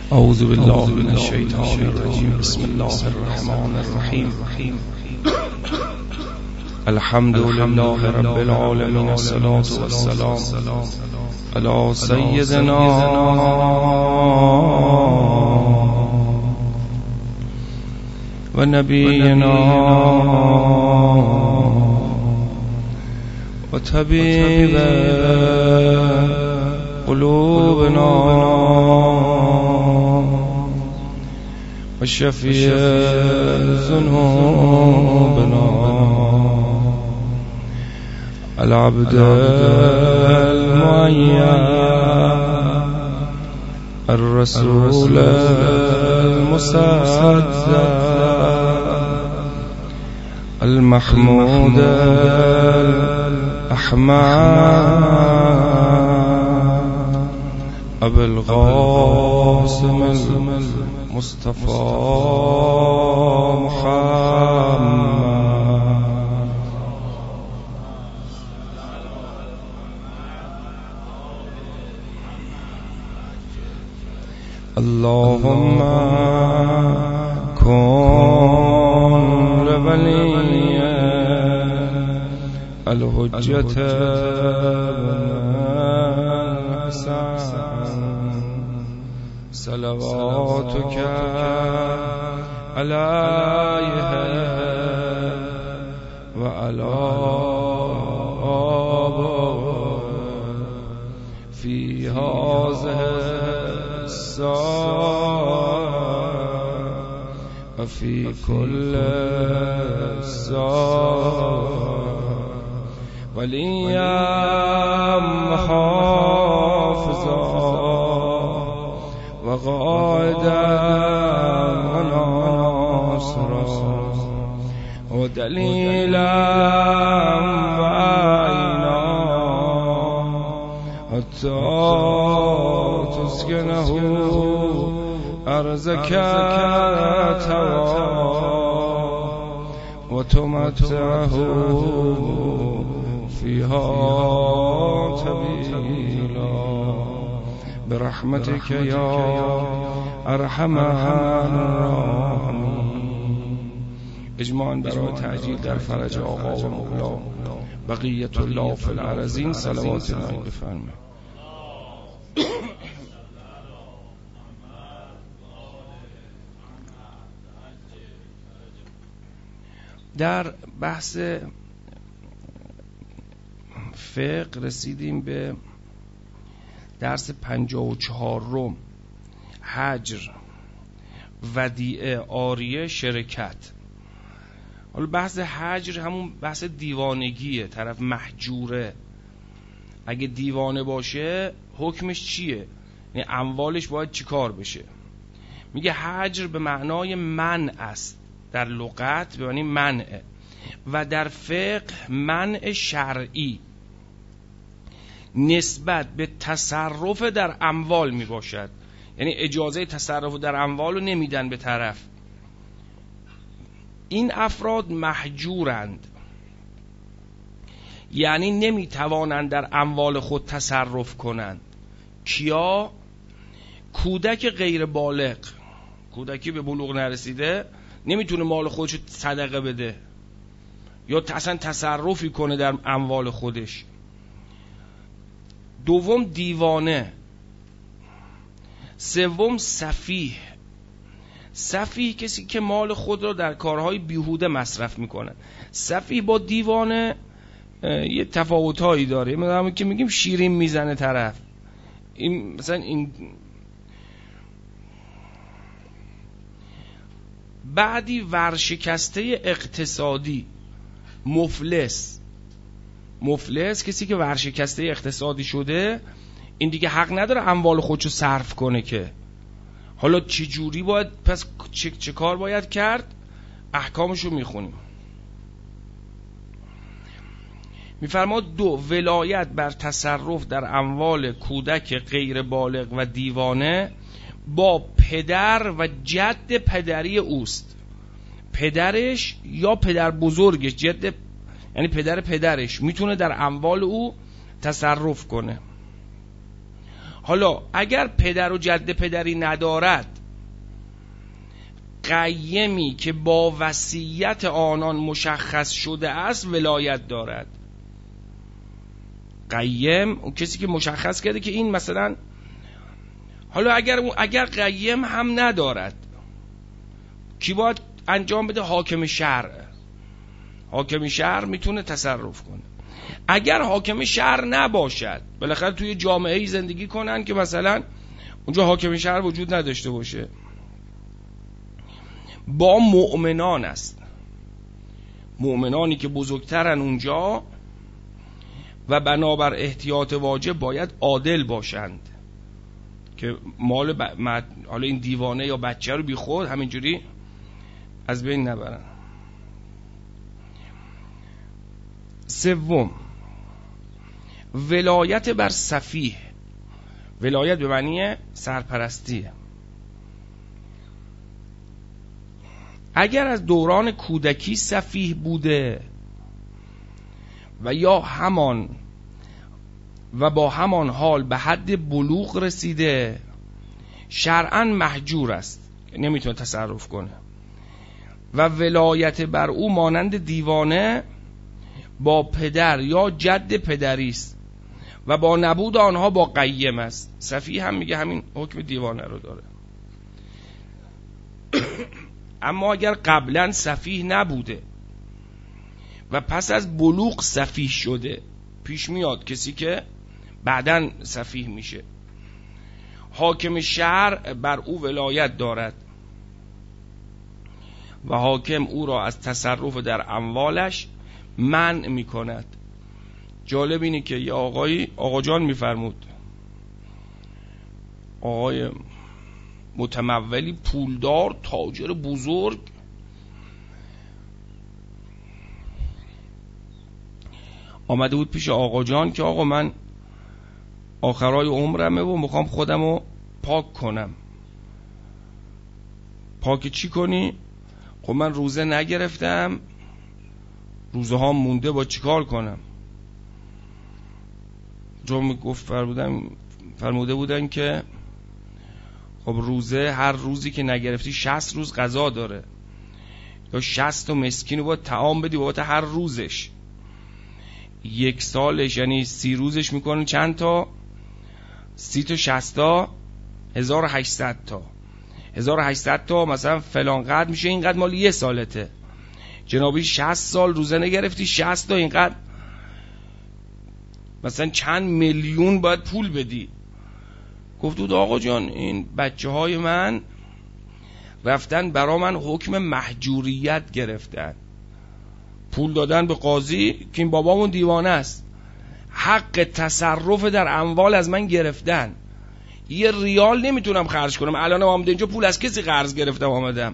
اعوذ بالله من الشیطان الرجیم. بسم الله الرحمن الرحیم. الحمد لله رب العالمین، الصلاة والسلام علی سیدنا و نبینا و طبیب قلوبنا و شفیع ذنوبنا العبد المعین الرسول المصدق المحمود الأحمد أبي القاسم المصطفى محمد. اللهم كن لولي الحجة الحسن صلواتك عليه وعلى آبائه في هذه الساعة وفي كل ساعة وليا محافظا وقائدا وناصرا ودليلا وعينا حتى تسكنه أرزك توا وتمتعه فيها طويلا برحمتك يا ارحم الراحمين. اجماعاً برای تعجیل در فرج آقا و مولا بقیت الله فی الارضین صلوات الله بفرمایید. در بحث فقه رسیدیم به درس 54 حجر، ودیعه، عاریه، شرکت. حالا بحث حجر همون بحث دیوانگیه، طرف محجوره. اگه دیوانه باشه حکمش چیه؟ یعنی اموالش باید چی کار بشه؟ میگه حجر به معنای منع است، در لغت به معنی منع، و در فقه منع شرعی نسبت به تصرف در اموال می باشد. یعنی اجازه تصرف در اموال رو نمیدن به طرف. این افراد محجورند، یعنی نمی توانند در اموال خود تصرف کنند. کیا؟ کودک غیر بالغ، کودکی به بلوغ نرسیده نمیتونه مال خودش رو صدقه بده یا اصلا تصرفی کنه در اموال خودش. دوم دیوانه. سوم سفیه. سفیه کسی که مال خود را در کارهای بیهوده مصرف میکنه. سفیه با دیوانه یه تفاوتایی داره. مثلا که میگیم شیرین میزنه طرف، این مثلا این. بعدی ورشکسته اقتصادی. مفلس کسی که ورشکسته اقتصادی شده، این دیگه حق نداره اموال خودشو صرف کنه که. حالا چه جوری باید، پس چه کار باید کرد؟ احکامشو میخونیم. میفرماد 2 ولایت بر تصرف در اموال کودک غیر بالغ و دیوانه با پدر و جد پدری اوست. پدرش یا پدر بزرگش، جد یعنی پدرش میتونه در اموال او تصرف کنه. حالا اگر پدر و جد پدری ندارد، قیمی که با وصیت آنان مشخص شده است ولایت دارد. قیم اون کسی که مشخص کرده که این مثلا، حالا اگر قیم هم ندارد، کی باید انجام بده؟ حاکم شرع. حاکم شرع میتونه تصرف کنه. اگر حاکم شرع نباشد، بالاخره توی جامعه‌ای زندگی کنن که مثلا اونجا حاکم شرع وجود نداشته باشه، با مؤمنان است، مؤمنانی که بزرگترن اونجا و بنابر احتیاط واجب باید عادل باشند که مال حالا این دیوانه یا بچه رو بی خود همینجوری از بین نبرن. سوم، ولایت بر سفیه. ولایت به معنی سرپرستیه. اگر از دوران کودکی سفیه بوده و یا همان و با همان حال به حد بلوغ رسیده، شرعاً محجور است، نمیتونه تصرف کنه و ولایت بر او مانند دیوانه با پدر یا جد پدری است و با نبود آنها با قیم است. سفیه هم میگه همین حکم دیوانه رو داره. اما اگر قبلا سفیه نبوده و پس از بلوغ سفیه شده، پیش میاد کسی که بعداً سفیه میشه، حاکم شرع بر او ولایت دارد و حاکم او را از تصرف در اموالش منع میکند. جالب اینه که یه آقا جان میفرمود، آقای متمولی پولدار تاجر بزرگ، آمده بود پیش آقا جان که آقا من آخرای عمرمه و میخوام خودمو پاک کنم. پاک چی کنی؟ خب من روزه نگرفتم، روزه ها مونده، با چیکار کنم؟ جو فرموده بودن که خب روزه هر روزی که نگرفتی 60 روز قضا داره، یا 60 مسکین رو باید طعام بدی بابت هر روزش. یک سالش یعنی 30 روزش میکنه چند تا؟ 30 تا 60 تا 1800 تا 1800 تا مثلا فلان قدر میشه، اینقدر مال یه سالته. جنابی 60 سال روزه نگرفتی، 60 تا اینقدر مثلا چند میلیون باید پول بدی. گفت بود آقا جان این بچه های من رفتن برا من حکم محجوریت گرفتن، پول دادن به قاضی که این بابامون دیوانه است، حق تصرف در اموال از من گرفتن، یه ریال نمیتونم خرج کنم. الان آمده اینجا پول از کسی قرض گرفتم آمدم.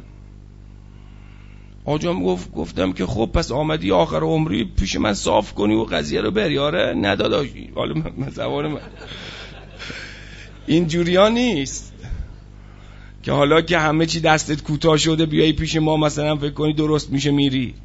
آجام گفتم که خب پس آمدی آخر عمری پیش من صاف کنی و قضیه رو بری. آره نداداشی، حالا من زبان من این جوریا نیست که حالا که همه چی دستت کوتاه شده بیایی پیش ما مثلا فکر کنی درست میشه میری.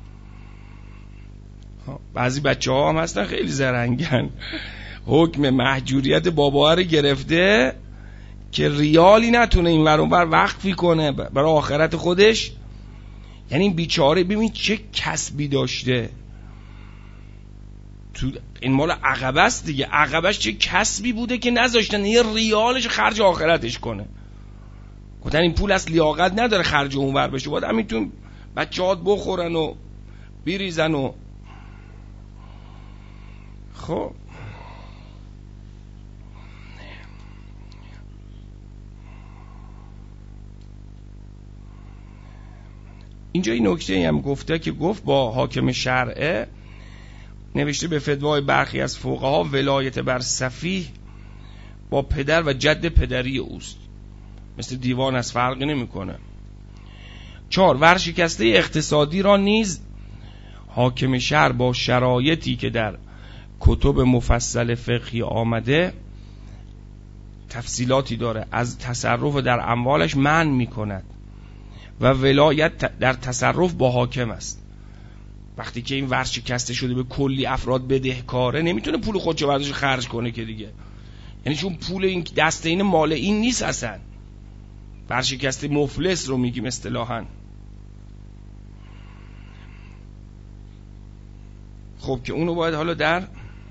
بعضی بچه ها هم هستن خیلی زرنگن، حکم محجوریت بابا رو گرفته که ریالی نتونه این ور اون ور وقفی کنه برای آخرت خودش. یعنی این بیچاره ببین چه کسبی داشته، تو این مال عقبه است دیگه، عقبش چه کسبی بوده که نذاشتن یه ریالش خرج آخرتش کنه. گفتن این پول از لیاقت نداره خرج اون ور بشه، باید همینتون بچه‌هات بخورن و بریزن و خب. اینجا این نکته هم گفته که گفت با حاکم شرعه نوشته به فتوای برخی از فقها ولایت بر سفیه با پدر و جد پدری اوست، مثل دیوان از فرقی نمی کنه. 4 ورشکسته اقتصادی را نیز حاکم شرع با شرایطی که در کتب مفصل فقهی آمده تفصیلاتی داره از تصرف در اموالش منع می کند و ولایت در تصرف با حاکم است. وقتی که این ورشکسته شده به کلی افراد بدهکاره، نمیتونه پول خودشو برداشت خرج کنه که دیگه، یعنی چون پول این دست این مال این نیست اصلا. ورشکسته مفلس رو میگیم اصطلاحاً. خب که اونو باید حالا در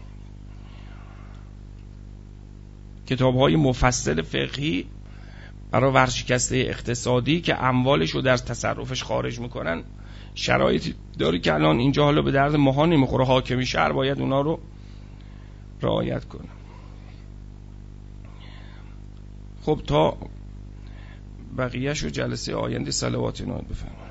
کتاب‌های مفصل فقهی برای ورشکسته اقتصادی که اموالش رو در تصرفش خارج میکنن شرایطی داره که الان اینجا حالا به درد ماها نمیخوره. حاکمی شهر باید اونا رو رعایت کنه. خب تا بقیه‌اش رو جلسه آینده صلوات ناد بفرمایید.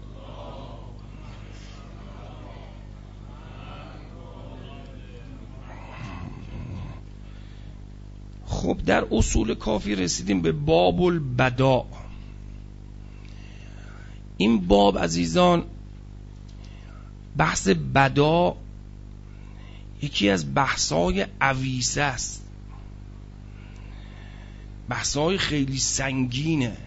خب در اصول کافی رسیدیم به باب البداء. این باب عزیزان، بحث بدا یکی از بحث‌های عویصه است، بحث‌های خیلی سنگینه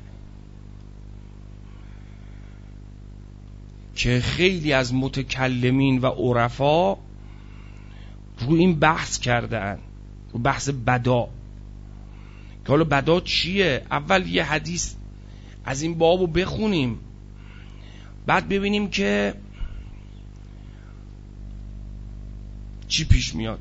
که خیلی از متکلمین و عرفا رو این بحث کردن، رو بحث بدا. که حالا بدا چیه؟ اول یه حدیث از این بابو بخونیم، بعد ببینیم که چی پیش میاد.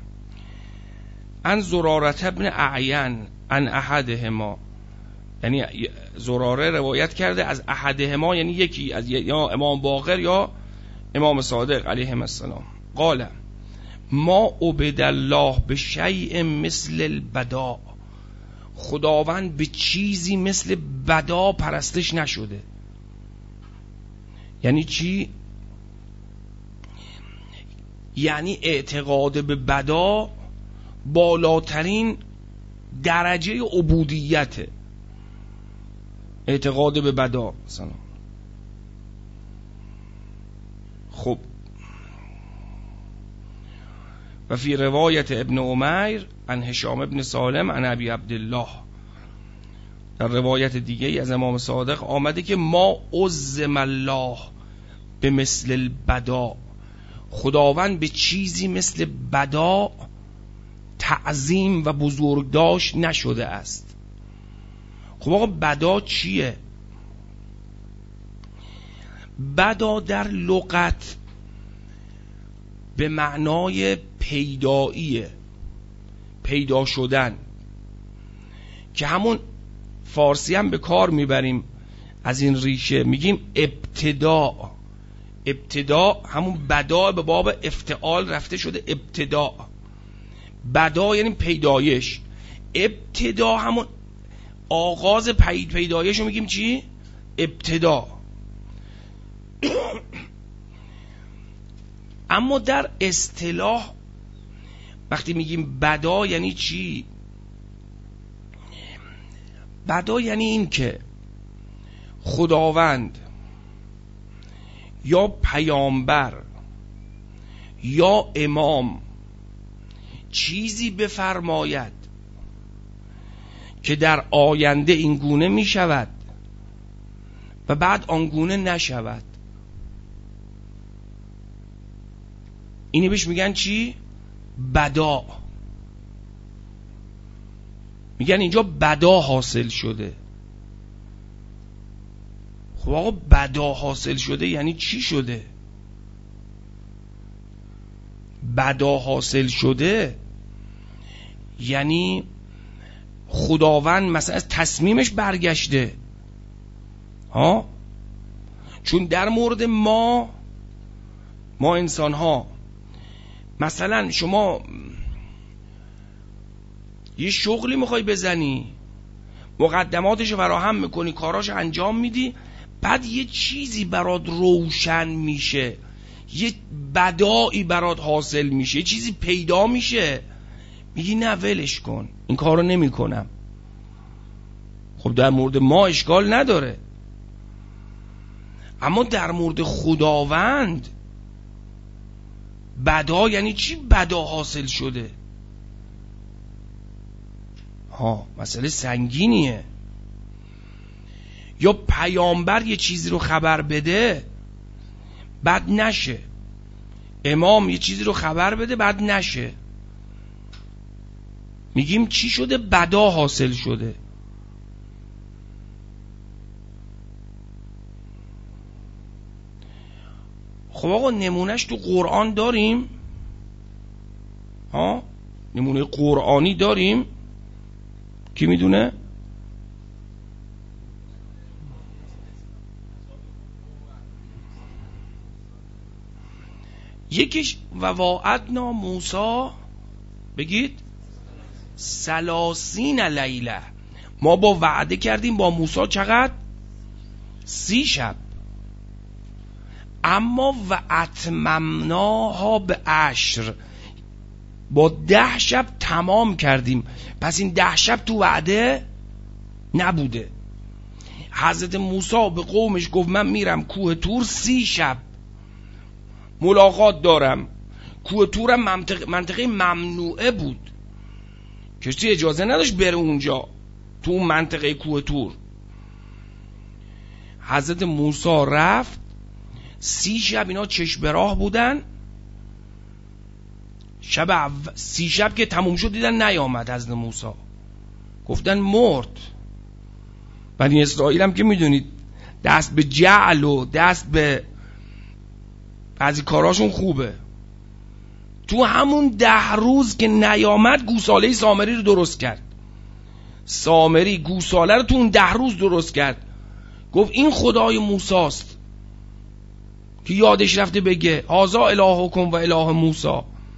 ان زرارة ابن اعین ان احدهما، یعنی زراره روایت کرده از احدهما، یعنی یکی از یا امام باقر یا امام صادق علیهم السلام، قال ما عبد الله بشیء مثل البدا، خداوند به چیزی مثل بدا پرستش نشده. یعنی چی؟ یعنی اعتقاد به بدا بالاترین درجه عبودیته. اعتقاد به بدا سلام. خب و فی روایت ابن عمیر عن هشام ابن سالم عن ابی عبدالله، در روایت دیگه از امام صادق آمده که ما عظم الله به مثل البدا، خداوند به چیزی مثل بدا تعظیم و بزرگداشت نشده است. خب آقا بدا چیه؟ بدا در لغت به معنای پیداییه، پیدا شدن، که همون فارسی هم به کار میبریم از این ریشه، میگیم ابتدا. ابتدا همون بدا به باب افتعال رفته شده ابتدا. بدا یعنی پیدایش، ابتدا همون آغاز پیدایش رو میگیم چی؟ ابتدا. اما در اصطلاح وقتی میگیم بدا یعنی چی؟ بدا یعنی این که خداوند یا پیامبر یا امام چیزی بفرماید که در آینده این گونه می شود و بعد آنگونه نشود. اینی بهش میگن چی؟ بدا. میگن اینجا بدا حاصل شده. خب آقا بدا حاصل شده یعنی چی شده؟ بدا حاصل شده یعنی خداوند مثلا از تصمیمش برگشته. ها؟ چون در مورد ما انسان ها، مثلا شما یه شغلی میخوای بزنی، مقدماتش فراهم میکنی، کاراش انجام میدی، بعد یه چیزی برات روشن میشه، یه بدایی برات حاصل میشه، یه چیزی پیدا میشه، میگی نه ولش کن، این کارو نمی کنم. خب در مورد ما اشکال نداره، اما در مورد خداوند بدا یعنی چی؟ بدا حاصل شده. مسئله سنگینیه. یا پیامبر یه چیزی رو خبر بده بعد نشه، امام یه چیزی رو خبر بده بعد نشه. میگیم چی شده؟ بدا حاصل شده. خب آقا نمونهش تو قرآن داریم؟ ها؟ نمونه قرآنی داریم؟ کی میدونه؟ یکیش و واعدنا موسی، بگید 30 لیله، ما با وعده کردیم با موسی چقدر؟ 30 شب. اما و اتممناها به 10، با 10 شب تمام کردیم. پس این 10 شب تو وعده نبوده. حضرت موسی به قومش گفت من میرم کوه طور 30 شب ملاقات دارم. کوه طورم منطقه ممنوعه بود، کسی اجازه نداشت بره اونجا، تو اون منطقه کوه طور. حضرت موسی رفت 30 شب اینا چشم به راه بودن. شب 30 شب که تموم شد دیدن نیامد حضرت موسی، گفتن مرد. بنی اسرائیل هم که میدونید دست به جعل و دست به بعضی کاراشون خوبه. تو همون 10 روز که نیامد گوساله سامری رو درست کرد. سامری گوساله رو تو اون 10 روز درست کرد. گفت این خدای موساست که یادش رفته بگه هذا الهکم و اله موسی.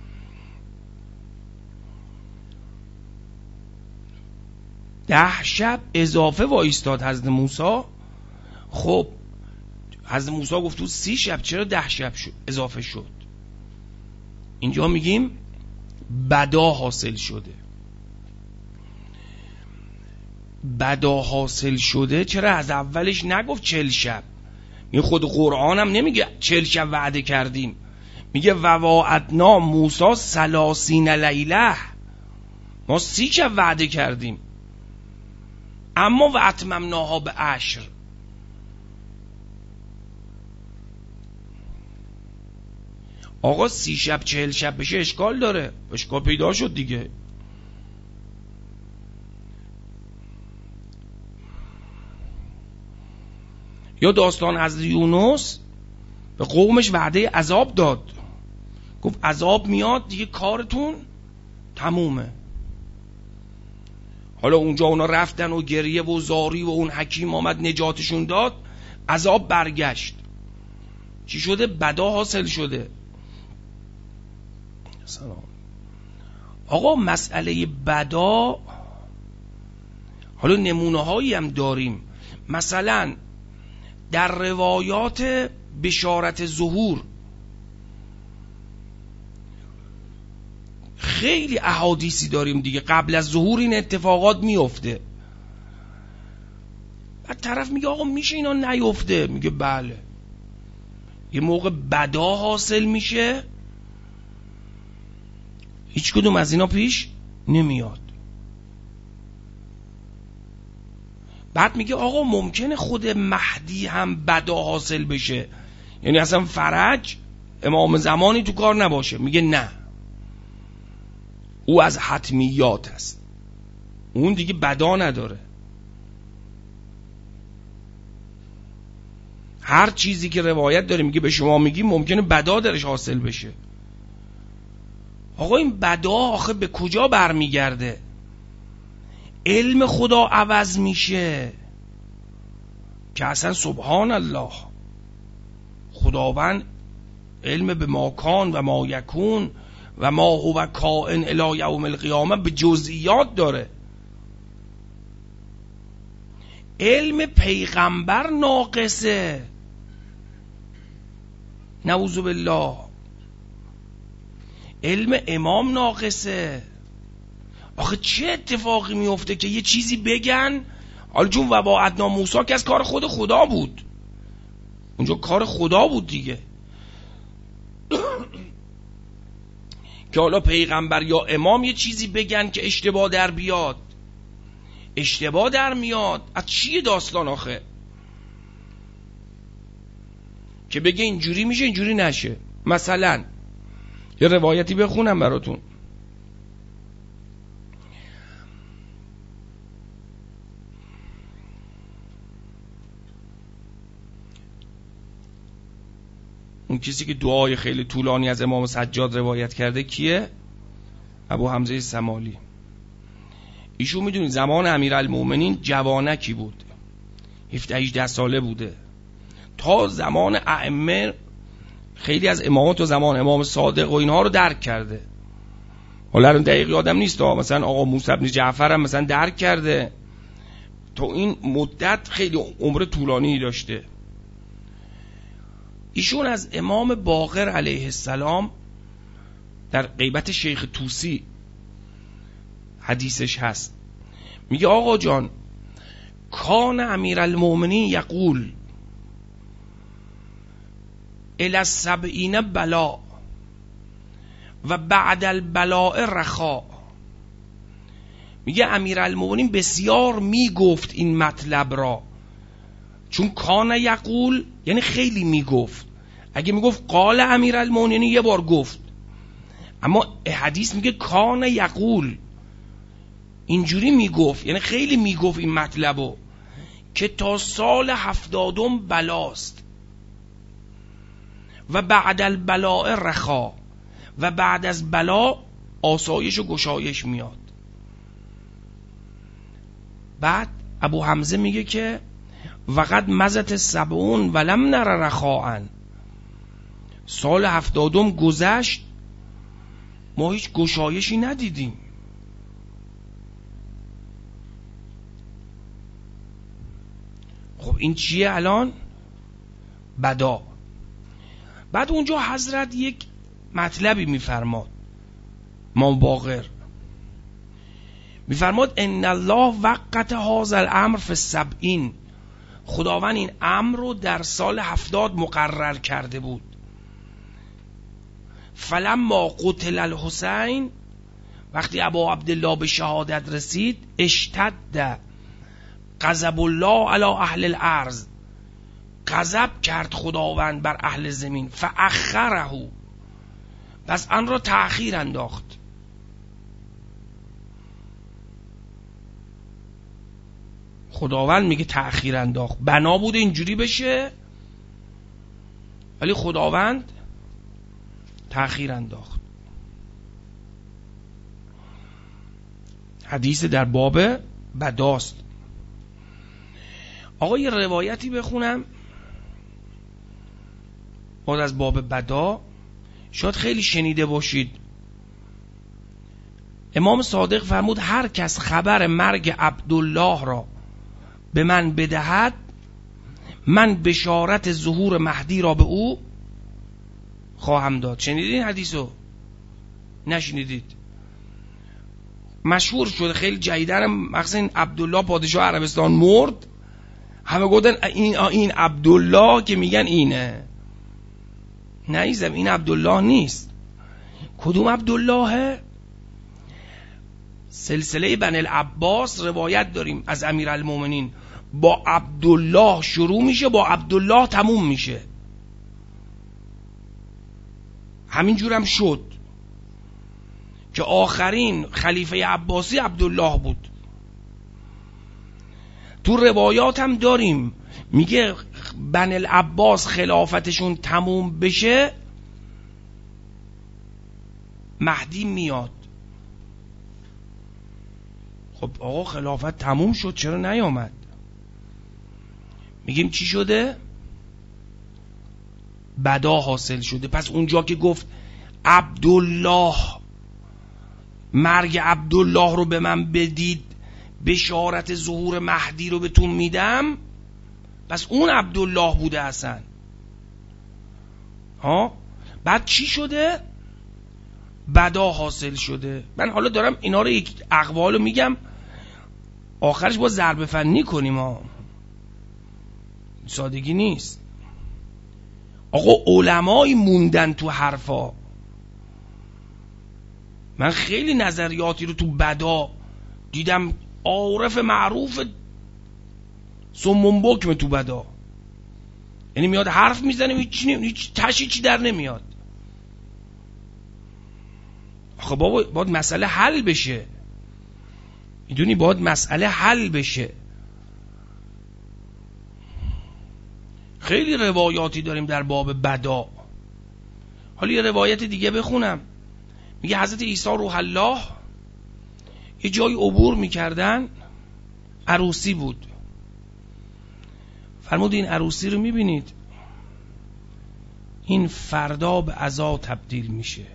ده شب اضافه وایستاد حضرت موسی. خب حضرت موسی گفت تو 30 شب چرا 10 شب اضافه شد؟ اینجا میگیم بدا حاصل شده. بدا حاصل شده چرا از اولش نگفت 40 شب؟ این خود قرآن هم نمیگه 40 شب وعده کردیم، میگه و واعدنا موسی 30 لیله، ما 30 شب وعده کردیم. اما و اتممناها به 10. آقا 30 شب 40 شب بشه اشکال داره، اشکال پیدا شد دیگه. یا داستان حضرت یونس به قومش وعده عذاب داد، گفت عذاب میاد دیگه کارتون تمومه. حالا اونجا اونا رفتن و گریه و زاری و اون حکیم آمد نجاتشون داد، عذاب برگشت. چی شده؟ بدا حاصل شده. سلام. آقا مسئله بدا حالا نمونه هایی هم داریم. مثلا در روایات بشارت ظهور خیلی احادیثی داریم دیگه، قبل از ظهور این اتفاقات میفته. بعد طرف میگه آقا میشه اینا نیفته؟ میگه بله. یه موقع بدا حاصل میشه هیچ کدوم از اینا پیش نمیاد. بعد میگه آقا ممکنه خود مهدی هم بدا حاصل بشه، یعنی اصلا فرج امام زمانی تو کار نباشه. میگه نه، او از حتمیات هست، اون دیگه بدا نداره. هر چیزی که روایت داره میگه به شما میگی ممکنه بدا درش حاصل بشه. آقا این بدا آخه به کجا برمیگرده؟ علم خدا عوض میشه که اصلا سبحان الله خداوند علم به ما کان و ما یکون و ما هو کائن الی یوم القیامه به جزئیات داره. علم پیغمبر ناقصه، نعوذ بالله. علم امام ناقصه. آخه چه اتفاقی میفته که یه چیزی بگن؟ حالا چون و واعدنا موسی که از کار خود خدا بود، اونجا کار خدا بود دیگه، که حالا پیغمبر یا امام یه چیزی بگن که اشتباه در بیاد. اشتباه در میاد از چیه داستان آخه؟ که بگه اینجوری میشه اینجوری نشه. مثلا یه روایتی بخونم براتون. اون کسی که دعای خیلی طولانی از امام سجاد روایت کرده کیه؟ ابو حمزه سمالی. ایشون میدونید زمان امیرالمومنین جوانکی بود، 17-18 ساله بوده. تا زمان ائمه خیلی از امامات و زمان امام صادق و اینها رو درک کرده. حالا دقیق یادم نیست، مثلا آقا موسی بن جعفر هم مثلا درک کرده. تا این مدت خیلی عمر طولانی داشته. ایشون از امام باقر علیه السلام در غیبت شیخ طوسی حدیثش هست، میگه آقا جان کان امیرالمومنین یقول الی السبعین بلا و بعد البلاء رخا. میگه امیرالمومنین بسیار میگفت این مطلب را، چون کان یقول یعنی خیلی میگفت. اگه میگفت قال امیرالمومنین یه بار گفت، اما حدیث میگه کان یقول، اینجوری میگفت یعنی خیلی میگفت این مطلبو، که تا سال 70 بلاست و بعد البلاء رخا، و بعد از بلا آسایش و گشایش میاد. بعد ابو حمزه میگه که وقد مزت 70 ولم نر رخاء، سال 70 گذشت ما هیچ گشایشی ندیدیم. خب این چیه الان؟ بدا. بعد اونجا حضرت یک مطلبی میفرماد، امام باقر میفرماد ان الله وقت هذا الامر فی السبعین، خداوند این امر رو در سال 70 مقرر کرده بود. فلما قتل الحسین، وقتی ابا عبدالله به شهادت رسید، اشتد غضب الله علی اهل الارض، غضب کرد خداوند بر اهل زمین. فاخره، پس آن را تأخیر انداخت. خداوند میگه تأخیر انداخت، بنا بوده اینجوری بشه ولی خداوند تأخیر انداخت. حدیث در باب بداست. آقا یه روایتی بخونم بعد از باب بدا، شاید خیلی شنیده باشید. امام صادق فرمود هر کس خبر مرگ عبدالله را به من بدهد، من بشارت ظهور مهدی را به او خواهم داد. شنیدین حدیثو؟ نشنیدید؟ مشهور شده خیلی جدیدن، مخصوصا این عبدالله پادشاه عربستان مرد، همه گفتن این عبدالله که میگن اینه. نیزم این عبدالله نیست. کدوم عبدالله؟ سلسله بن العباس روایت داریم از امیرالمومنین، با عبدالله شروع میشه با عبدالله تموم میشه. همینجور هم شد که آخرین خلیفه عباسی عبدالله بود. تو روایات هم داریم میگه بن العباس خلافتشون تموم بشه مهدی میاد. خب آقا خلافت تموم شد چرا نیامد؟ میگیم چی شده؟ بدا حاصل شده. پس اونجا که گفت عبدالله، مرگ عبدالله رو به من بدید، بشارت ظهور مهدی رو بهتون میدم، پس اون عبدالله بوده اصلا. بعد چی شده؟ بدا حاصل شده. من حالا دارم اینا رو یک اقوالو میگم، آخرش با ضرب فنی کنیم سادگی نیست. آقا علمایی موندن تو حرفا. من خیلی نظریاتی رو تو بدا دیدم، عارف معروف سمون بکم تو بدا، یعنی میاد حرف میزنه هیچ تشی چی در نمیاد. خب بابا باید مسئله حل بشه، میدونی باید مسئله حل بشه. خیلی روایاتی داریم در باب بدا. حالا یه روایت دیگه بخونم. میگه حضرت عیسی روح الله یه جای عبور میکردن، عروسی بود. فرمود این عروسی رو میبینید، این فردا به عزا تبدیل میشه.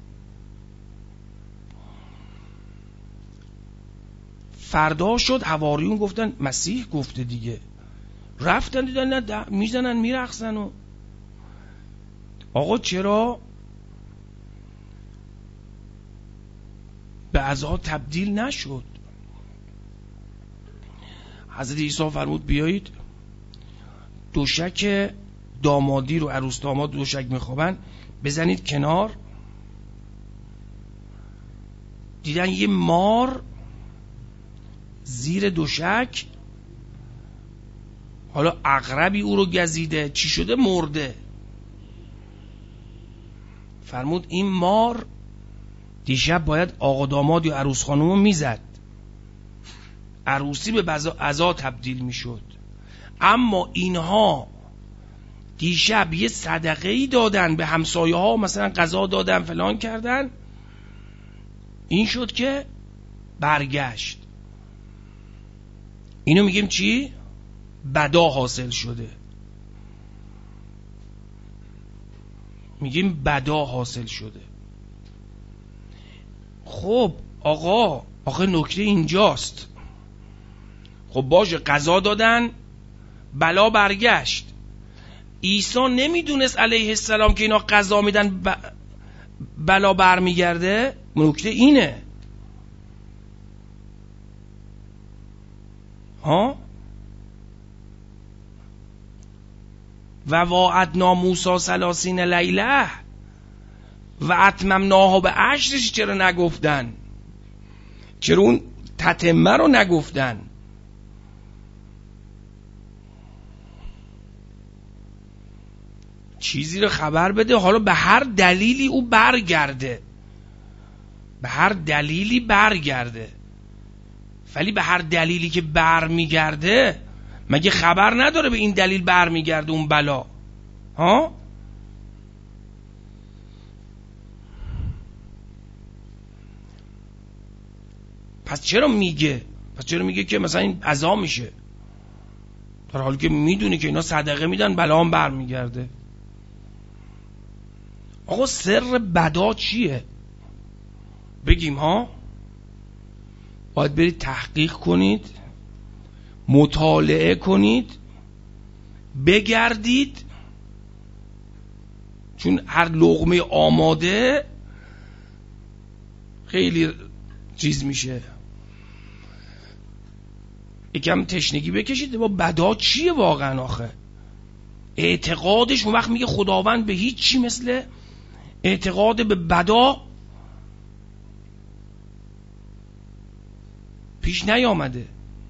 فردا شد، حواریون گفتن مسیح گفته دیگه. رفتن دیدن نه میزنن میرقصن. و آقا چرا به عزا تبدیل نشد؟ حضرت عیسی فرمود بیایید دوشک دامادی رو، عروس داماد دوشک میخوابن، بزنید کنار. دیدن یه مار زیر دوشک، حالا عقربی او رو گزیده، چی شده؟ مرده. فرمود این مار دیشب باید آقا داماد یا عروس خانم رو میزد، عروسی به عزا تبدیل میشد. اما اینها دیشب یه صدقه‌ای دادن به همسایه ها، مثلا غذا دادن فلان کردن، این شد که برگشت. اینو میگیم چی؟ بدا حاصل شده. میگیم بدا حاصل شده. خب آقا آخه نکته اینجاست. خب باشه غذا دادن، بلا برگشت. عیسی نمیدونست علیه السلام که اینا غذا میدن بلا برمیگرده؟ نکته اینه ها. و واعدنا موسی 30 لیله و اتممناها به 10 چرا نگفتن؟ چرا اون تتمه رو نگفتن؟ چیزی رو خبر بده، حالا به هر دلیلی او برگرده، به هر دلیلی برگرده. ولی به هر دلیلی که برمیگرده مگه خبر نداره به این دلیل برمیگرده اون بلا؟ ها؟ پس چرا میگه که مثلا این عزا میشه، در حالی که میدونه که اینا صدقه میدن بلا هم برمیگرده؟ آقا سر بدا چیه؟ بگیم ها؟ باید برید تحقیق کنید، مطالعه کنید، بگردید، چون هر لقمه آماده خیلی چیز میشه. یکم تشنگی بکشید با بدا چیه واقعا. آخه اعتقادش اون وقت میگه خداوند به هیچ چی مثل اعتقاد به بدا پیش نیامده.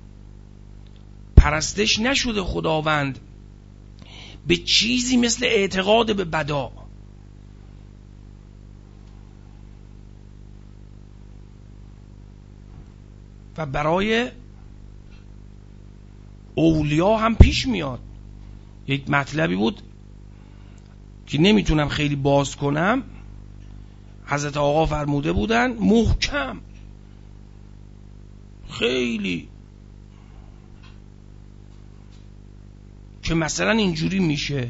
پرستش نشده خداوند به چیزی مثل اعتقاد به بدا. و برای اولیا هم پیش میاد. یک مطلبی بود که نمیتونم خیلی باز کنم، حضرت آقا فرموده بودن محکم، خیلی، که مثلا اینجوری میشه.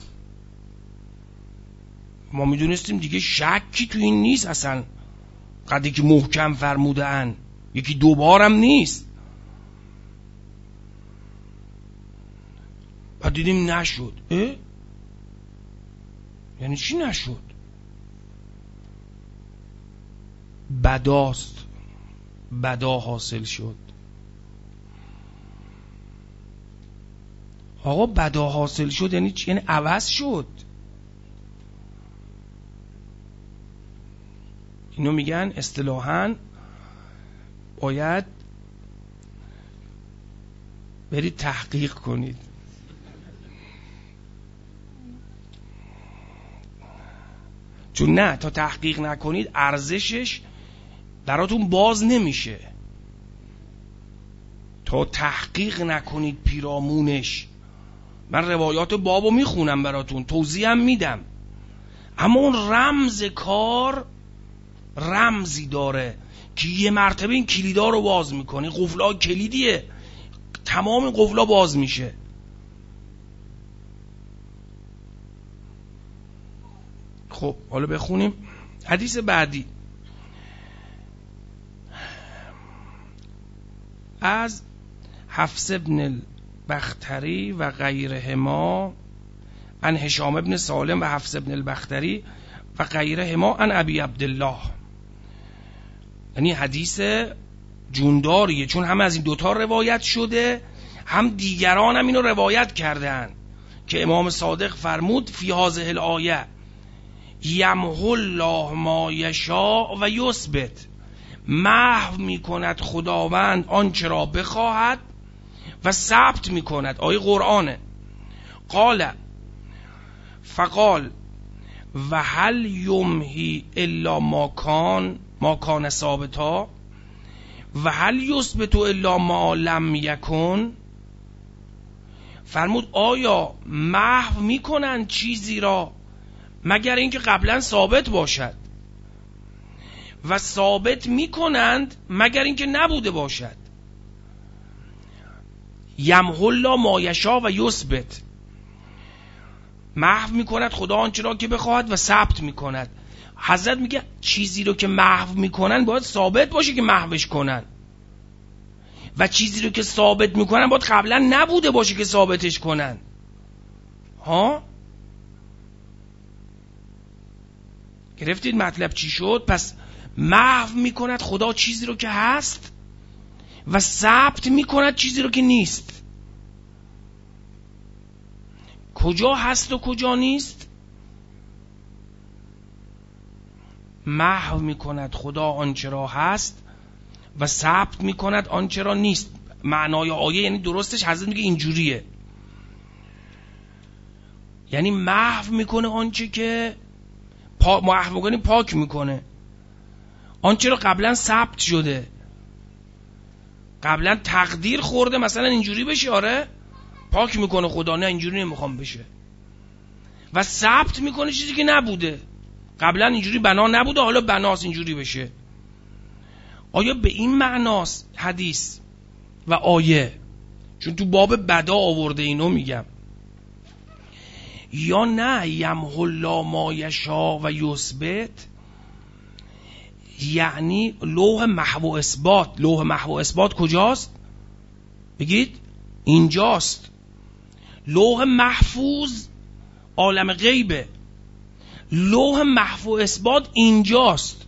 ما میدونستیم دیگه شکی تو این نیست اصلا، قدری که محکم فرموده ان، یکی دوبارم نیست. بعد دیدیم نشد. یعنی چی نشد؟ بداست، بدا حاصل شد. آقا بدا حاصل شد یعنی چی؟ یعنی عوض شد. اینو میگن اصطلاحاً باید برید تحقیق کنید. چون نه تا تحقیق نکنید ارزشش براتون باز نمیشه. تا تحقیق نکنید پیرامونش. من روایات بابو میخونم براتون، توضیح هم میدم، اما اون رمز کار رمزی داره که یه مرتبه این کلیدا رو باز میکنه. قفل‌ها کلیدیه، تمام قفل‌ها باز میشه. خب حالا بخونیم حدیث بعدی. از حفص بن البختری و غیرهما عن هشام بن سالم و حفص بن البختری و غیرهما عن ابی عبدالله. یعنی حدیث جونداریه، چون هم از این دوتا روایت شده، هم دیگران هم اینو روایت کردن که امام صادق فرمود فی هذه الآیه یمحو الله ما یشاء و یثبت، محو میکند خداوند آنچه را بخواهد و ثبت میکند. آیه قرآنه. قال فقال و هل یمحی الا ما کان ثابتا و هل یثبت الا ما لم یکن. فرمود آیا محو میکنند چیزی را مگر اینکه قبلا ثابت باشد، و ثابت میکنند مگر اینکه نبوده باشد. یمحو الله ما یشاء و یثبت، محو میکند خدا آنچه را که بخواهد و ثبت میکند. حضرت میگه چیزی رو که محو میکنن باید ثابت باشه که محوش کنن، و چیزی رو که ثابت میکنن باید قبلا نبوده باشه که ثابتش کنن. ها گرفتید مطلب چی شد؟ پس محو میکند خدا چیزی رو که هست و ثبت میکند چیزی رو که نیست. کجا هست و کجا نیست؟ محو میکند خدا آنچه را هست و ثبت میکند آنچه را نیست. معنای آیه یعنی درستش حضرت میگه اینجوریه، یعنی محو میکنه آنچه که محو میکنه، پاک میکنه آنچه را قبلا ثبت شده، قبلا تقدیر خورده مثلا اینجوری بشه، آره پاک میکنه خدا، نه اینجوری نمیخوام بشه، و ثبت میکنه چیزی که نبوده، قبلا اینجوری بنا نبوده حالا بناست اینجوری بشه. آیا به این معناست حدیث و آیه؟ چون تو باب بدا آورده اینو میگم. یا نه یمحو الله ما یشاء و یثبت، یعنی لوح محو و اثبات. لوح محو و اثبات کجاست؟ بگید اینجاست. لوح محفوظ عالم غیبه، لوح محو و اثبات اینجاست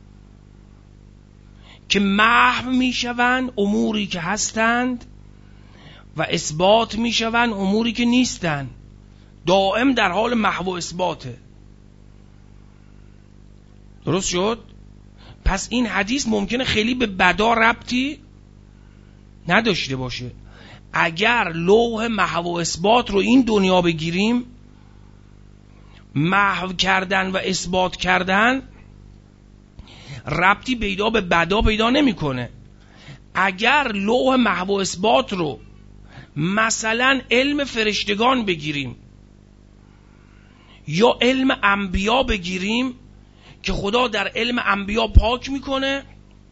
که محو میشوند اموری که هستند و اثبات میشوند اموری که نیستند. دائم در حال محو و اثباته. درست شد؟ پس این حدیث ممکنه خیلی به بدا ربطی نداشته باشه. اگر لوح محو و اثبات رو این دنیا بگیریم، محو کردن و اثبات کردن ربطی پیدا به بدا پیدا نمیکنه. اگر لوح محو و اثبات رو مثلا علم فرشتگان بگیریم یا علم انبیا بگیریم که خدا در علم انبیا پاک میکنه،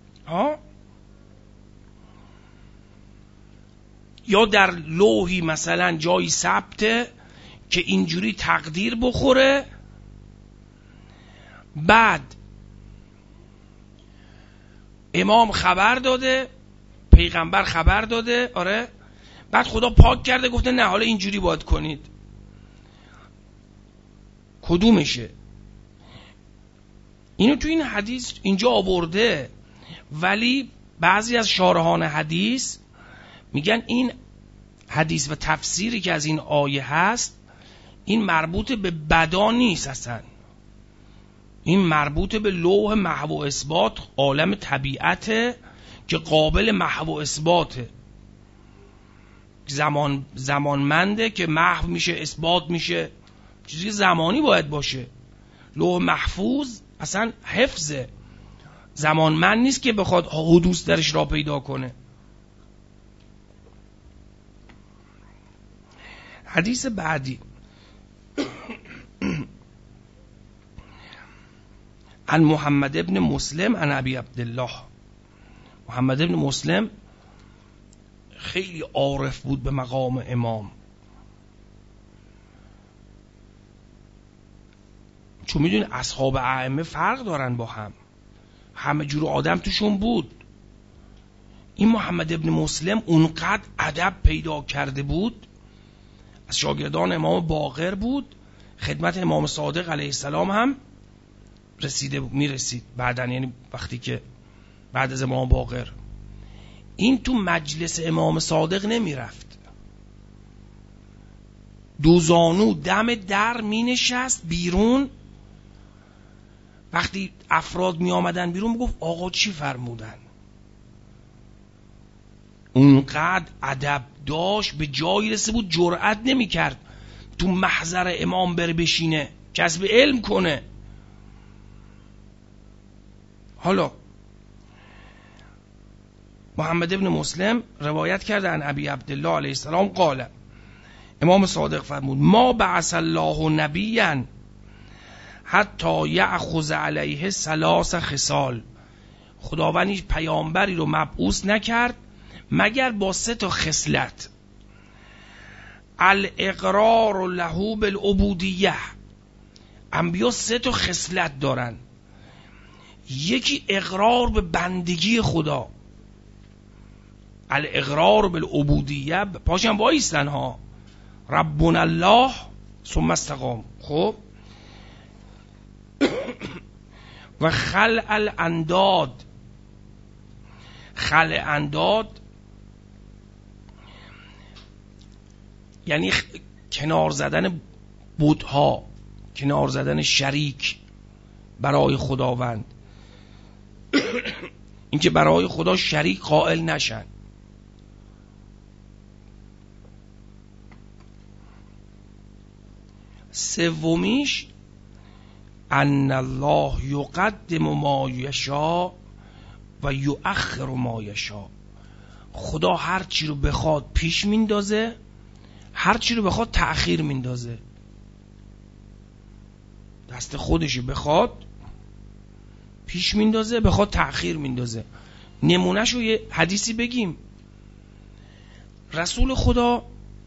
یا در لوحی مثلا جایی ثبته که اینجوری تقدیر بخوره، بعد امام خبر داده، پیغمبر خبر داده، آره، بعد خدا پاک کرده گفته نه حالا اینجوری باید کنید. کدومشه؟ اینو تو این حدیث اینجا آورده، ولی بعضی از شارحان حدیث میگن این حدیث و تفسیری که از این آیه هست این مربوط به بدا نیست اصلا، این مربوط به لوح محو و اثبات، عالم طبیعته که قابل محو و اثباته، زمانمنده که محو میشه اثبات میشه، چیزی زمانی باید باشه. لوح محفوظ اصلا حفظه، زمانمند نیست که بخواد حدوث درش را پیدا کنه. حدیث بعدی عن محمد ابن مسلم عن ابی عبدالله. محمد ابن مسلم خیلی عارف بود به مقام امام، چون میدونی اصحاب ائمه فرق دارن با هم، همه جور آدم توشون بود. این محمد ابن مسلم اونقدر ادب پیدا کرده بود، از شاگردان امام باقر بود، خدمت امام صادق علیه السلام هم میرسید بعدن، یعنی وقتی که بعد از امام باقر این تو مجلس امام صادق نمیرفت، دوزانو دم در می نشست بیرون، وقتی افراد می آمدن بیرون می گفت آقا چی فرمودن. اونقدر ادب داشت، به جایی رسه بود جرأت نمی کرد تو محضر امام بره بشینه کسب علم کنه. حالا محمد ابن مسلم روایت کرده عن ابی عبدالله علیه السلام قال، امام صادق فرمود ما بعث الله نبیا حتی یأخذ علیه 3 خصال، خداوند هیچ پیامبری رو مبعوث نکرد مگر با 3 خصلت. الاقرار له بالعبودیه، انبیا 3 خصلت دارن، یکی اقرار به بندگی خدا، الاقرار بالعبودیه، پاشم وایستن ها، ربنا الله ثم استقام. خب و خلع الانداد، خلع انداد یعنی کنار زدن بت‌ها، کنار زدن شریک برای خداوند، اینکه برای خدا شریک قائل نشن. سومیش ان الله یقدم ما یشاء و یؤخر ما یشاء، خدا هر چی رو بخواد پیش میندازه، هر چی رو بخواد تأخیر میندازه. دست خودشو بخواد پیش میندازه، بخواد تأخیر میندازه. نمونهشو یه حدیثی بگیم. رسول خدا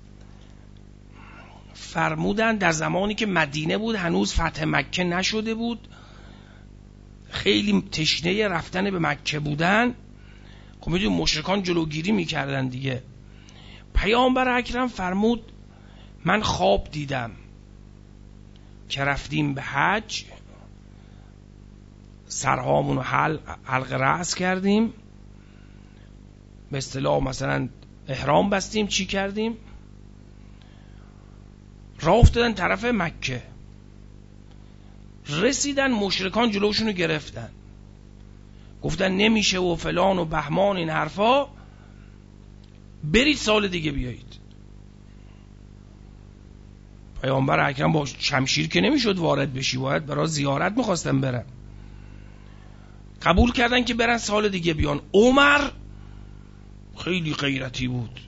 فرمودن در زمانی که مدینه بود، هنوز فتح مکه نشده بود، خیلی تشنه رفتن به مکه بودن، خب میدونی مشرکان جلوگیری میکردن دیگه. پیامبر اکرم فرمود من خواب دیدم که رفتیم به حج، سرهامونو حلق رأس کردیم، به اصطلاح مثلا احرام بستیم، چی کردیم، راه افتادن طرف مکه، رسیدن مشرکان جلوشونو گرفتن، گفتن نمیشه و فلان و بهمان این حرفا، برید سال دیگه بیایید. پیامبر اکرم با شمشیر که نمیشد وارد بشی، باید برای زیارت میخواستن برن، قبول کردن که برن سال دیگه بیان. عمر خیلی غیرتی بود،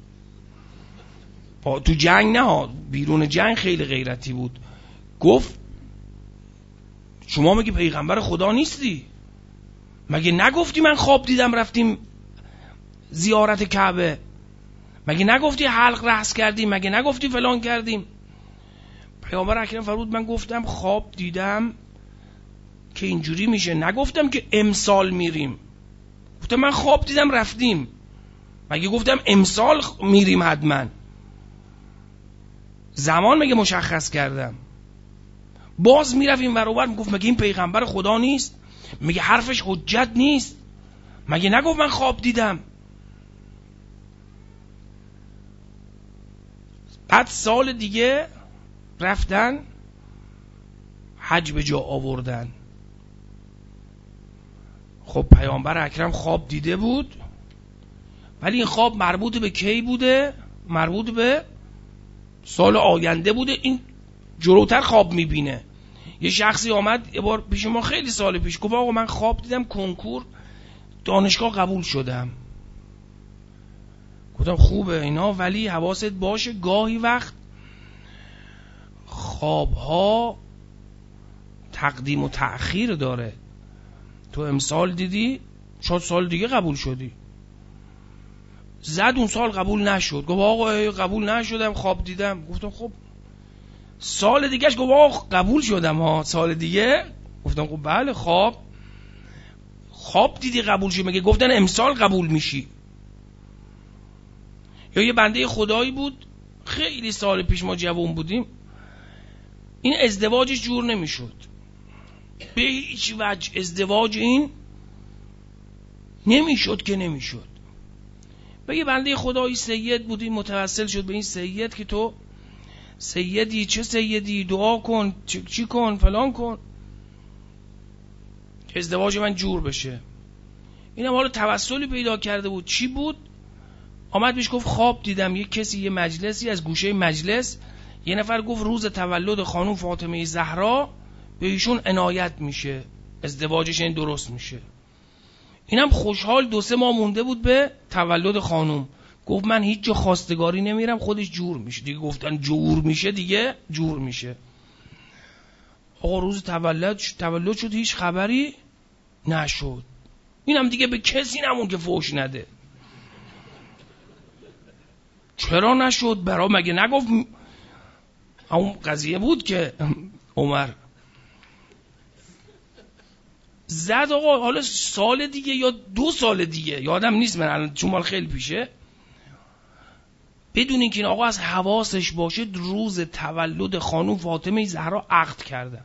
تو جنگ نه، بیرون جنگ خیلی غیرتی بود. گفت شما مگه پیغمبر خدا نیستی؟ مگه نگفتی من خواب دیدم رفتیم زیارت کعبه؟ مگه نگفتی حلق رأس کردیم؟ مگه نگفتی فلان کردیم؟ پیامبر اکرم فرمود من گفتم خواب دیدم که اینجوری میشه، نگفتم که امسال میریم، گفتم من خواب دیدم رفتیم، مگه گفتم امسال میریم حتما؟ زمان مگه مشخص کردم؟ باز میرفتیم ور میگفت مگه این پیغمبر خدا نیست؟ مگه حرفش حجت نیست؟ مگه نگفت من خواب دیدم؟ بعد سال دیگه رفتن حج به جا آوردن. خب پیامبر اکرم خواب دیده بود، ولی این خواب مربوط به کی بوده؟ مربوط به سال آینده بوده. این جلوتر خواب میبینه. یه شخصی آمد یه بار پیش ما خیلی سال پیش، گفت آقا من خواب دیدم کنکور دانشگاه قبول شدم. گفتم خوبه اینا، ولی حواست باشه گاهی وقت خوابها تقدیم و تأخیر داره. تو امسال دیدی شاید سال دیگه قبول شدی. زد اون سال قبول نشد، گفت آقا قبول نشدم، خواب دیدم. گفتم خب سال دیگهش گفت آقا قبول شدم ها سال دیگه. گفتم خب بله خواب دیدی قبول شد، مگه گفتن امسال قبول میشی؟ یا یه بنده خدایی بود خیلی سال پیش ما جوان بودیم، این ازدواجش جور نمیشد به هیچ وجه، ازدواج این نمیشد که نمیشد. و یه بنده خدایی سید بودیم، متوسل شد به این سید که تو سیدی، چه سیدی، دعا کن، چی کن، فلان کن که ازدواج من جور بشه. اینم حالا توسلی پیدا کرده بود. چی بود؟ آمد بهش گفت خواب دیدم یه کسی، یه مجلسی، از گوشه مجلس یه نفر گفت روز تولد خانم فاطمه زهرا به ایشون عنایت میشه، ازدواجش این درست میشه. اینم خوشحال 2-3 ماه مونده بود به تولد خانم، گفت من هیچ جا خواستگاری نمیرم، خودش جور میشه دیگه. گفتن جور میشه دیگه، جور میشه. آقا روز تولد شد، هیچ خبری نشد. اینم دیگه به کسی نمون که فوش نده. چرا نشد؟ برا مگه نگفت اون قضیه بود که عمر زد آقا حالا سال دیگه یا 2 سال دیگه یادم نیست من الان، چون مال خیلی پیشه، بدون اینکه این آقا از حواسش باشه روز تولد خانم فاطمه زهرا عقد کردن.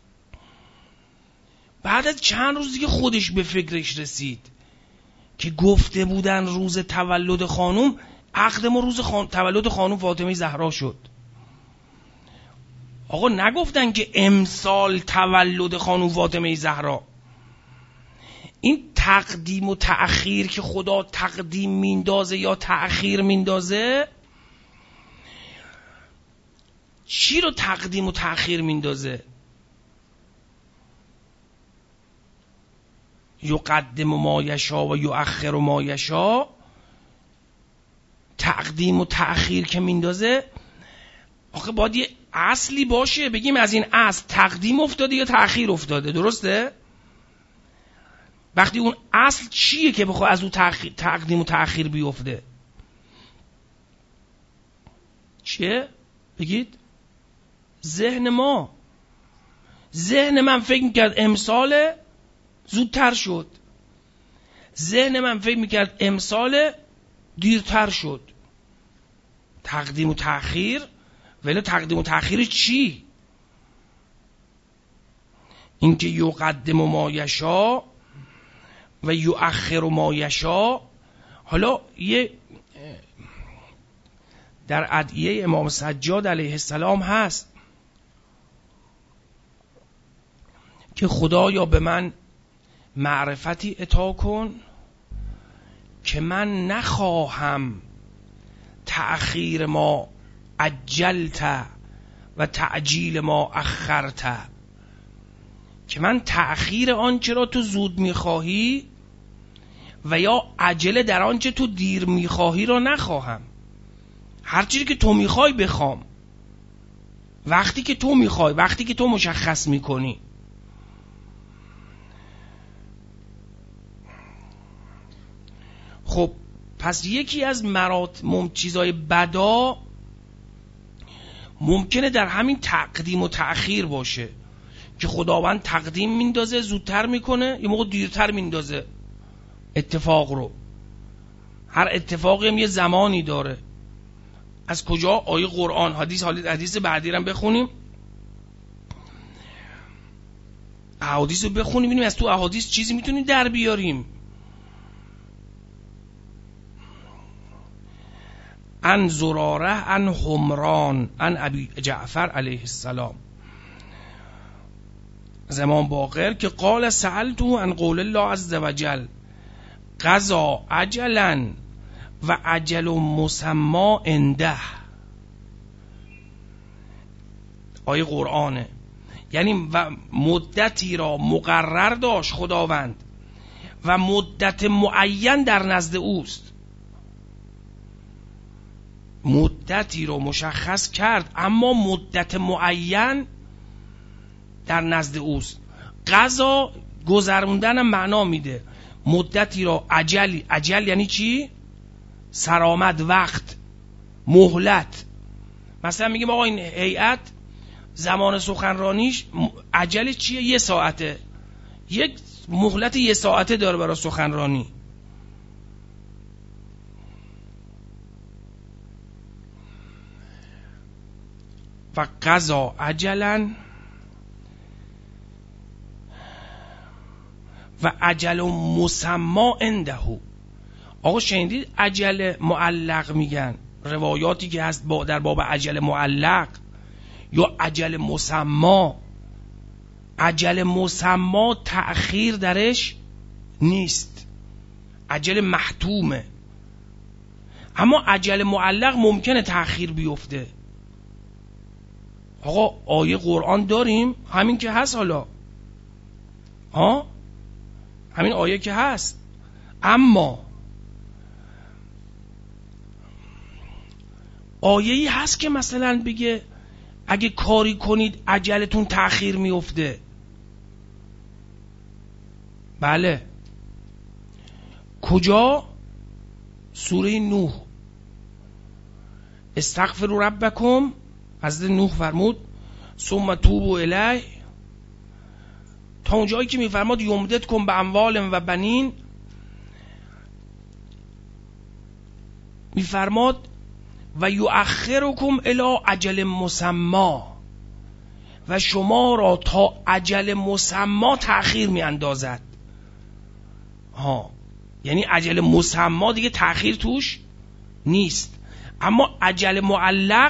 بعد از چند روز دیگه خودش به فکرش رسید که گفته بودن روز تولد خانم، عقد ما روز تولد خانم فاطمه زهرا شد. آقا نگفتن که امسال تولد خانم فاطمه زهرا. این تقدیم و تأخیر که خدا تقدیم میندازه یا تأخیر میندازه، چی رو تقدیم و تأخیر میندازه؟ یقدم ما یشا و یؤخر ما یشا. تقدیم و تأخیر که میندازه، آخه باید یه اصلی باشه بگیم از این اصل تقدیم افتاده یا تأخیر افتاده، درسته؟ وقتی اون اصل چیه که بخواه از اون تقدیم و تأخیر بیفته؟ چیه؟ بگید. ذهن من فکر میکرد امسال زودتر شد، ذهن من فکر میکرد امسال دیرتر شد. تقدیم و تأخیر. ولی تقدیم و تأخیر چی؟ اینکه یقدم ما یشا و یؤخر ما یشا. حالا یه در ادعیه امام سجاد علیه السلام هست که خدایا به من معرفتی عطا کن که من نخواهم تأخیر ما عجلت و تعجیل ما اخرت، که من تأخیر آنچه را تو زود میخواهی و یا عجله در آنچه تو دیر میخواهی را نخواهم. هر چیزی که تو میخوای بخوام، وقتی که تو میخوای، وقتی که تو مشخص میکنی. خب پس یکی از چیزای بدا ممکنه در همین تقدیم و تأخیر باشه که خداوند تقدیم میندازه زودتر میکنه، یه موقع دیرتر میندازه اتفاق رو. هر اتفاقی هم یه زمانی داره. از کجا؟ آیه قرآن، حدیث بعدی رو بخونیم، احادیث رو بخونیم ببینیم از تو احادیث چیزی میتونیم در بیاریم. عن زراره عن حمران عن ابی جعفر علیه السلام، زمان باقر که قال سألته عن قول الله عز وجل قضا عجلا و عجل مسما عنده. آیه قرآنه، یعنی و مدتی را مقرر داشت خداوند و مدت معین در نزد اوست. مدتی رو مشخص کرد اما مدت معین در نزد اوست. قضا گذروندن هم معنا میده، مدتی را عجل یعنی چی؟ سرآمد، وقت، مهلت. مثلا میگیم آقا این هیئت زمان سخنرانیش عجلش چیه؟ 1 ساعته، یک مهلت 1 ساعته داره برای سخنرانی. و قضا عجلا و عجل مسمى عنده. آقا شنیدید عجل معلق میگن؟ روایاتی که هست در باب عجل معلق یا عجل مسمى. عجل مسمى تأخیر درش نیست، عجل محتومه. اما عجل معلق ممکنه تأخیر بیفته. آقا آیه قرآن داریم، همین که هست، حالا همین آیه که هست. اما آیه‌ای هست که مثلا بگه اگه کاری کنید عجلتون تأخیر میفته. بله. کجا؟ سوره نوح. استغفروا ربکم، حضرت نوح فرمود ثم توبوا الیه، تا اونجایی که میفرماد یمددکم به اموال و بنین، میفرماد و یؤخرکم الی اجل مسمى، و شما را تا اجل مسمى تأخیر میاندازد. یعنی اجل مسمى دیگه تأخیر توش نیست، اما اجل معلق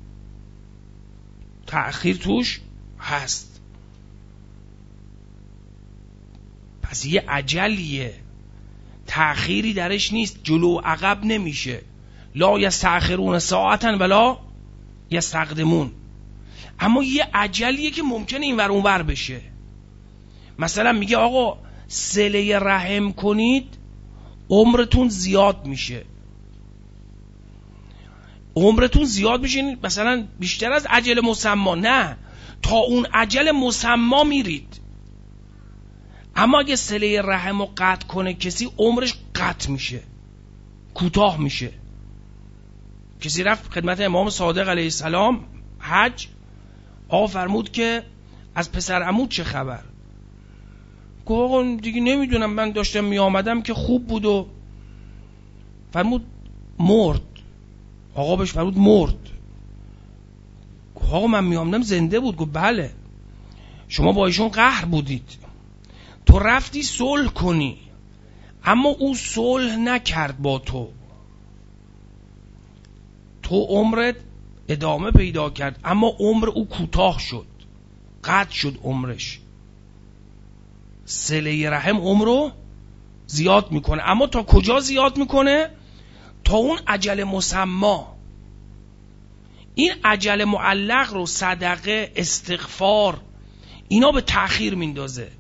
تأخیر توش هست. پس یه اجلیه، تأخیری درش نیست، جلو عقب نمیشه. لا یستأخرون ساعتا ولا یستقدمون. اما یه اجلیه که ممکنه این ور اون ور بشه. مثلا میگه آقا صله رحم کنید عمرتون زیاد میشه. عمرتون زیاد میشه مثلا بیشتر از اجل مسمى، نه، تا اون اجل مسمى میرید. اما اگه صله رحم رو قطع کنه کسی، عمرش قطع میشه، کوتاه میشه. کسی رفت خدمت امام صادق علیه السلام حج، آقا فرمود که از پسر عمود چه خبر؟ گفت آقا دیگه نمیدونم، من داشتم میامدم که خوب بود و فرمود مرد. آقا بهش فرمود مرد. گفت آقا من میامدم زنده بود. گفت بله، شما با ایشون قهر بودید، تو رفتی صلح کنی، اما او صلح نکرد با تو عمرت ادامه پیدا کرد، اما عمر او کوتاه شد، قطع شد عمرش. صله رحم عمر رو زیاد میکنه، اما تا کجا زیاد میکنه؟ تا اون اجل مسمى. این اجل معلق رو صدقه، استغفار، اینا به تأخیر میندازه.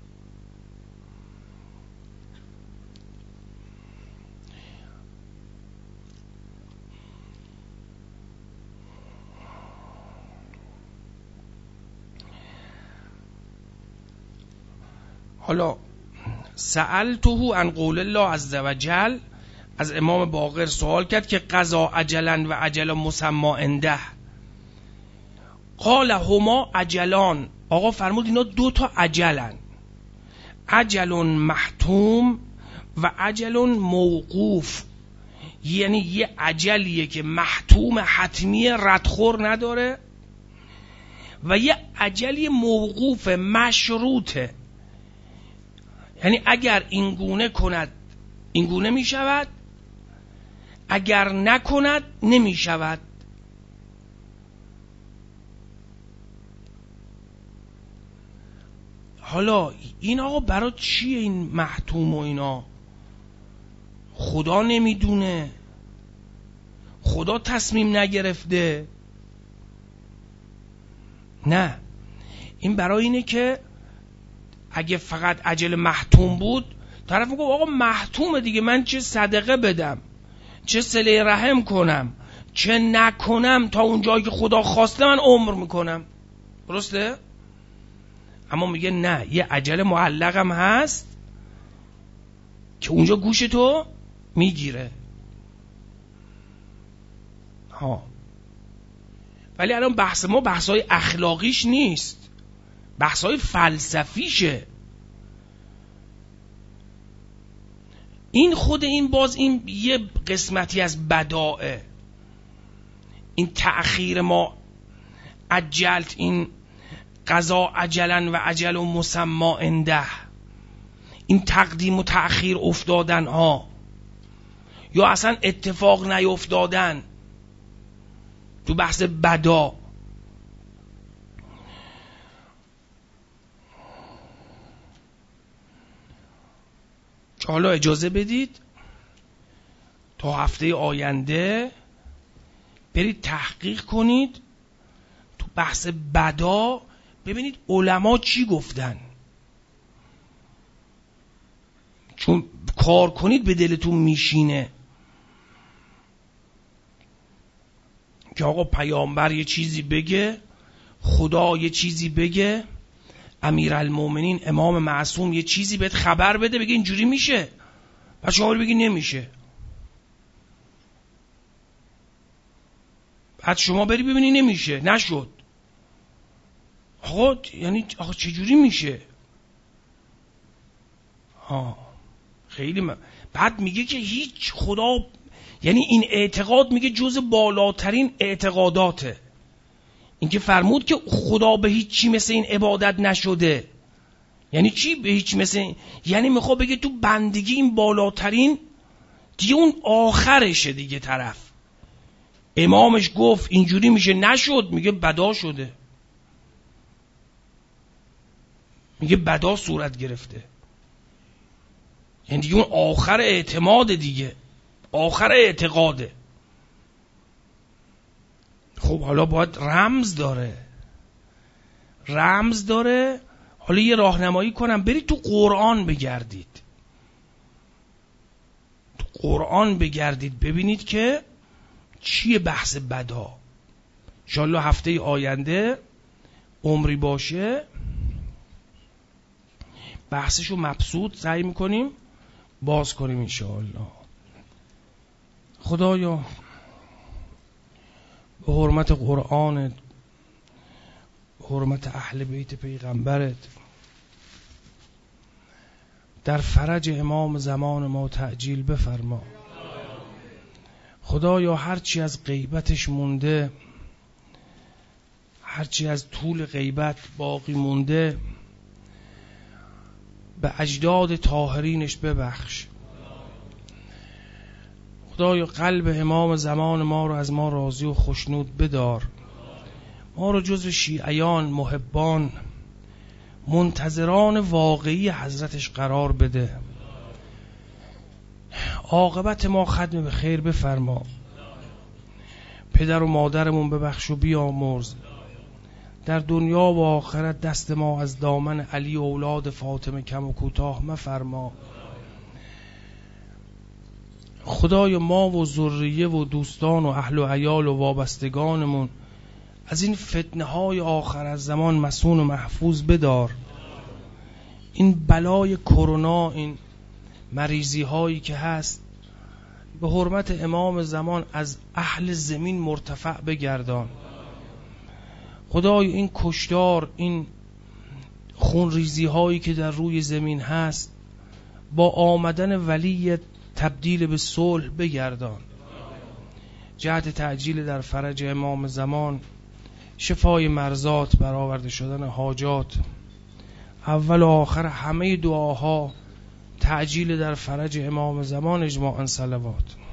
حالا سألته عن قول الله عز وجل، از امام باقر سوال کرد که قضا عجلا و عجل مسمى عنده. قال هما عجلان. آقا فرمود اینا 2 تا عجلن، عجل محتوم و عجل موقوف. یعنی یه عجلیه که محتوم، حتمیه، ردخور نداره، و یه عجلی موقوف، مشروطه. یعنی اگر این گونه کند این گونه می شود، اگر نکند نمی شود. حالا این آقا برای چیه این محتوم و اینا؟ خدا نمیدونه؟ خدا تصمیم نگرفته؟ نه، این برای اینه که اگه فقط عجل محتوم بود، طرف میگه آقا محتومه دیگه، من چه صدقه بدم، چه صله رحم کنم، چه نکنم، تا اون جایی که خدا خواسته من عمر میکنم. درسته؟ اما میگه نه، یه اجل معلق هم هست که اونجا گوش تو میگیره. ولی الان بحث ما بحثای اخلاقیش نیست، بحثای فلسفیشه. این خود این باز این یه قسمتی از بدائه. این تأخیر ما عجلت، این قضا عجلن و عجل و مسما عنده، این تقدیم و تأخیر افتادن ها یا اصلا اتفاق نیفتادن تو بحث بدا. حالا اجازه بدید تا هفته آینده برید تحقیق کنید تو بحث بدا، ببینید علما چی گفتن، چون کار کنید به دلتون میشینه که آقا پیامبر یه چیزی بگه، خدا یه چیزی بگه، امیرالمومنین امام معصوم یه چیزی بهت خبر بده بگه اینجوری میشه، بعد شما بگی نمیشه، بعد شما بری ببینی نمیشه، نشد. آقا یعنی آقا چجوری میشه؟ خیلی بعد میگه که هیچ خدا، یعنی این اعتقاد میگه جز بالاترین اعتقاداته. این که فرمود که خدا به هیچ چی مثل این عبادت نشده. یعنی چی به هیچ مثل این؟ یعنی میخواد بگه تو بندگی این بالاترین دیگه اون آخرشه دیگه. طرف امامش گفت اینجوری میشه، نشد، میگه بدا شده، میگه بدا صورت گرفته. یعنی دیگه اون آخر اعتماد دیگه، آخر اعتقاده. خب حالا باید رمز داره. حالا یه راهنمایی کنم، برید تو قرآن بگردید، تو قرآن بگردید ببینید که چیه بحث بدا. انشالله هفته آینده عمری باشه بحثشو مبسوط سعی میکنیم باز کنیم انشالله. خدایا به حرمت قرآنت، به حرمت اهل بیت پیغمبرت، در فرج امام زمان ما تعجیل بفرما. خدایا هرچی از غیبتش مونده، هرچی از طول غیبت باقی مونده، به اجداد طاهرینش ببخش. خدایا قلب امام زمان ما رو از ما راضی و خوشنود بدار. ما رو جزو شیعیان، محبان، منتظران واقعی حضرتش قرار بده. عاقبت ما ختم به خیر بفرما. پدر و مادرمون ببخش و بیامرز. در دنیا و آخرت دست ما از دامن علی و اولاد فاطمه کم و کوتاه مفرما. خدای ما و ذریه و دوستان و اهل و عیال و وابستگانمون از این فتنه های آخر از زمان مصون و محفوظ بدار. این بلای کرونا، این مریضی هایی که هست، به حرمت امام زمان از اهل زمین مرتفع بگردان. خدای این کشتار، این خونریزی هایی که در روی زمین هست، با آمدن ولی تبدیل به صلح بگردان. جهت تعجیل در فرج امام زمان، شفای مرضات، برآورده شدن حاجات، اول و آخر همه دعاها تعجیل در فرج امام زمان، اجماعاً صلوات.